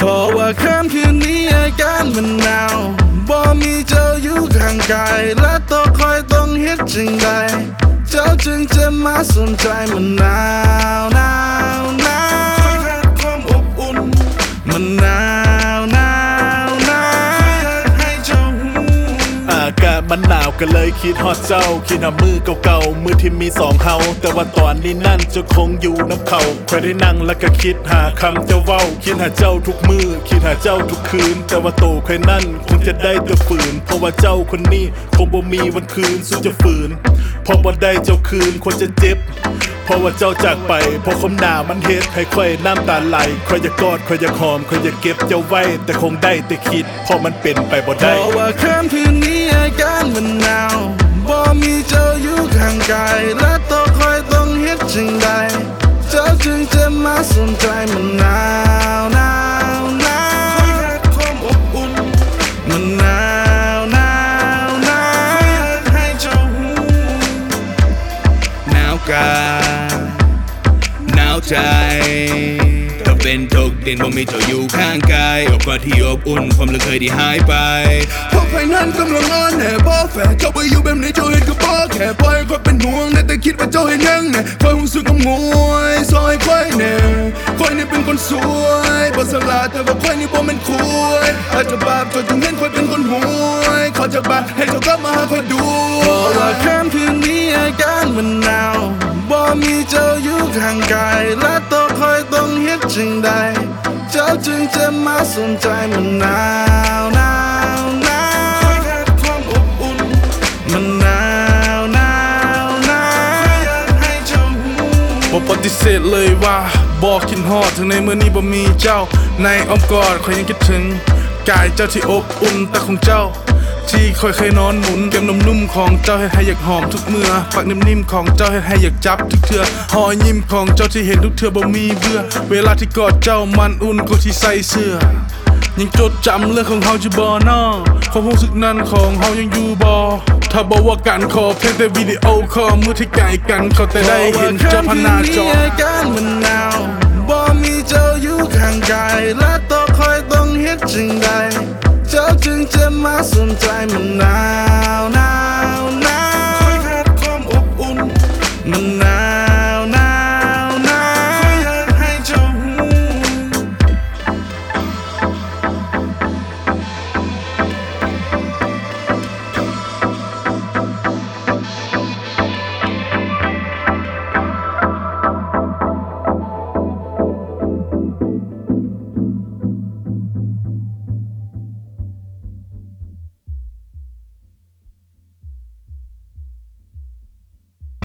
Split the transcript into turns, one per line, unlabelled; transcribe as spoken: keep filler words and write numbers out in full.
เพราะว่าค่ำคืนนี้อาการมันหนาวบ่มีเจ้าอยู่ข้างกายและต้องคอยต้องเฮ็ดจึงใดเจ้าจึงจะมาสนใจมันหนาวหนาวหนาวความอบอุ่นมันหนาวหนาวหนาวให้เจ้าหู
อากาศมันหนาวก็เลยคิดฮอดเจ้าคิดหามือเก่าๆมือที่มีสองเขาแต่ว่าตอนนี้นั่นจะคงอยู่น้ำเขาคอยได้นั่งแล้วก็คิดหาคำเจ้าเว้าคิดหาเจ้าทุกมือคิดหาเจ้าทุกคืนแต่ว่าโตคอยนั่นคงจะได้แต่ฝืนเพราะว่าเจ้าคนนี้คงบ่มีวันคืนสู้จะฝืนพอบ่ได้เจ้าคืนคนจะเจ็บเพราะว่าเจ้าจากไปเพราะคมหนามันเฮ็ดให้ค่อยน้ำตาไหลค่อยจะกอดค่อยจะหอมค่อยจะเก็บเจ้าไว้แต่คงได้แต่คิดเพราะมันเป็นไปบ่ได้
เพราะว่าค่ำคืนนี้อาการมันหนาวบ่มีเจ้าอยู่ข้างกายและต้องคอยต้องเฮ็ดจึงใดเจ้าจึงจะมาสนใจมันหนาวหนาวหนาวความอบอุ่นมันหนาวหนาวหนาวให้เจ้าหูหนาวกายหนาวใจต้องเป็นทุกดินบ่มีเจ้าอยู่ข้างกายอบกอดที่อบอุ่นความลึกเคยที่หายไปเพราะใครนั้นกำลังอ่อนแอบ่แฝงเจ้าไปอยู่แบบนี้เจ้าเห็นก็บ่แค่ปล่อยความเป็นห่วงแต่คิดว่าเจ้าเห็นยังแน่คอยรู้สึกงงวยซอยคอยแน่คอยนี่เป็นคนสวยบ่สลาดแต่ว่าคอยนี่บ่เป็นคุยอาจจะบาปจนถึงเห็นคอยเป็นคนห่วยขอจากบ้านให้เจ้ากลับมาหาคอยดูเพราะว่าค่ำคืนนี้อาการมันหนาวบ่มีเจ้าอยู่ข้างกายและต้องคอยต้องเฮ็ดจึงใดเจ้าจึงจะมาสนใจมันหนาวหนาวหนาวความอบอุ่นมันหนาวหนาวหนาวให้เจ้าหูบ่ปฏิเสธเลยว่าบอกคิดฮอดถึงในเมื่อนี้บ่มีเจ้าในอ้อมกอดคอยยังคิดถึงกายเจ้าที่อบอุ่นแต่ของเจ้าที่คอยเคยนอนหมุนแก้มนุ่มๆของเจ้าให้ให้อยากหอมทุกเมื่อปากนิ่มๆของเจ้าให้ให้อยากจับทุกเทื่อหอยยิ้มของเจ้าที่เห็นทุกเทื่อบ่มีเบื่อเวลาที่กอดเจ้ามันอุ่นกว่าที่ใส่เสื้อยังจดจำเรื่องของเฮาจะบ่น้อความรู้สึกนั้นของเฮายังอยู่บ่ถ้าบอกว่ากันขอเพียงแต่วิดีโอคอลมือที่ไกลกันเขาแต่ได้เห็นเจ้าพนาจออาการมันหนาวบ่มีเจ้าอยู่ข้างกายและต้องคอยต้องเฮ็ดจึงใดเจ้าจึงจะมาสนใจมันหนาว